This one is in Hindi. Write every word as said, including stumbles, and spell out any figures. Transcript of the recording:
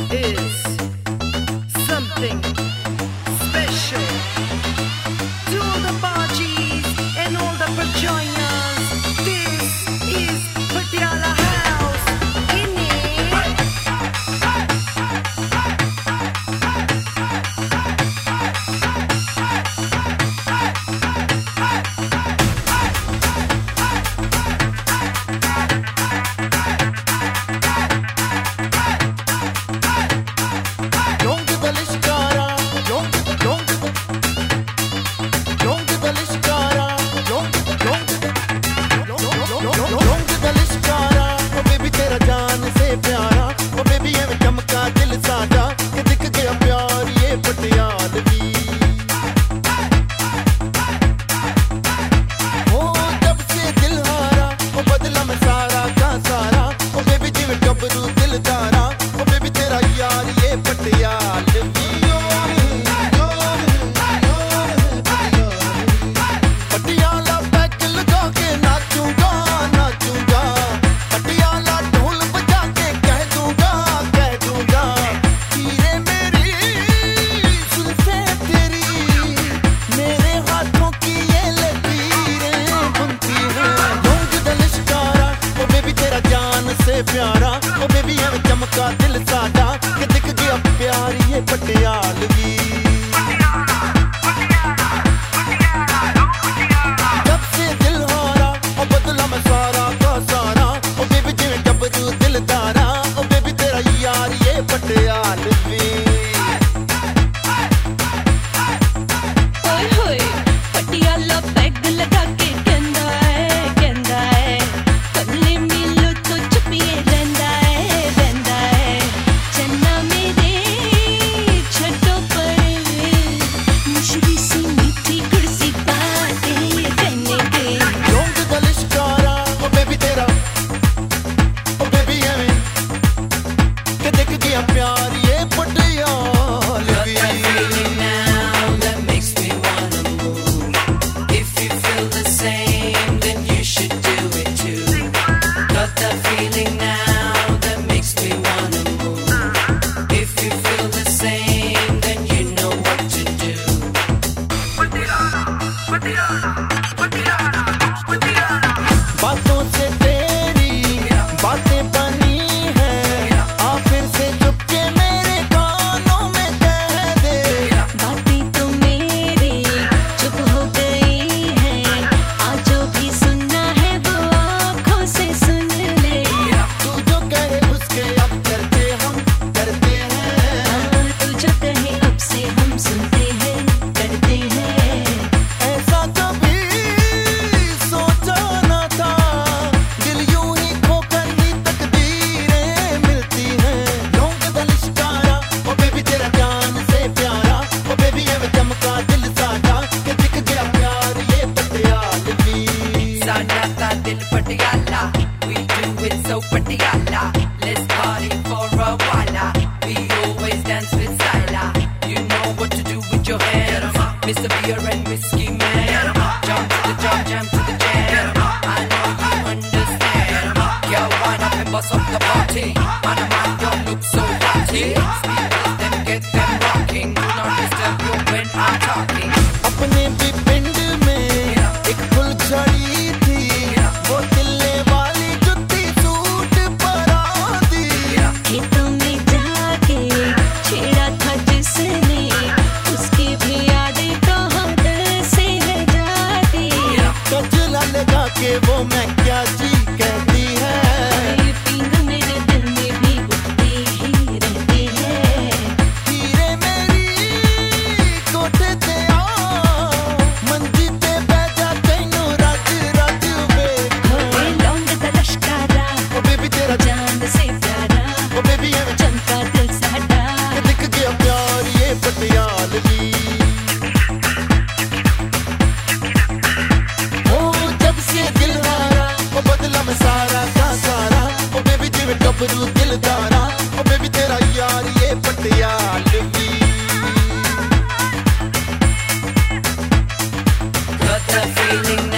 is something special to all the Bajis and all the Pajoyas. This is Patiala House. In प्यारा ओ बेबी एवें चमका दिल साडा कि दिख गया प्यार ये पटियालवी जब से दिल हारा ओ बदला मैं सारा का सारा ओ बेबी जिवें गबरू दिलदारा ओ बेबी तेरा यार ये पटियालवी ओए होए पटियाला पैग लगा के कहंदा है कहंदा है कल्ले मिलो तो चुपिए रहंदा है रहंदा है चन्ना मेरे छटो पर मुश्किल सी मीठी कुर्सी बातें कहने के लोग दा लिशकारा ओ बेबी तेरा ओ बेबी एवें कि दिख गया प्यार ये पटियालवी बातों से तेरी बातें बनी है आ फिर से चुपके मेरे कानों में कह दे बातें तो मेरी चुप हो गई हैं आज जो भी सुनना है वो आँखों से सुन ले तू जो कहे उसके अब करते हम करते हैं तू जो कहे अब से हम सुनते हैं करते हैं ऐसा कभी सोचा ना था दिल यूं ही खोकर ही तकदीरें मिलती हैं लोग दा लिशकारा ओ बेबी तेरा जान से प्यारा ओ बेबी एवें चमका दिल साडा कि दिख गया प्यार ये पटियालवी साडा दा दिल Patiala we do it so Patiala let's party for a while we always dance with style you know what to do with your hands Mister Beer and Whiskey Man jump to the jump jam to the jam I know you understand girl wind up and bust up the party man a man don't look so hotty speakers them get them rocking do not disturb you when I'm talking अपने भी पिंड में एक फुलझड़ी थी वो तिल्ले वाली जुत्ती सूट पर आती खेतों में जाके छेड़ा था जिसने उसकी भी यादें कहाँ दिल से है जाती कजला लगा के वो मैं क्या जी कहती है ये पिंग मेरे दिल में भी उठती ही रहती है हीरे मेरी कोठे ते आ मंजी ते बैठा तैनू राज राज वेखो ओए लौंग दा लश्कारा ओ बेबी तेरा जान से प्यारा ओ बेबी एवें चमका दिल साडा कि दिख गया प्यार ये पटियालवी ओ जब से दिल हारा ओ बदला मैं सारा का सारा ओ बेबी जिवें गबरू दिलदारा ओ बेबी तेरा यार ये पटियालवी got that feeling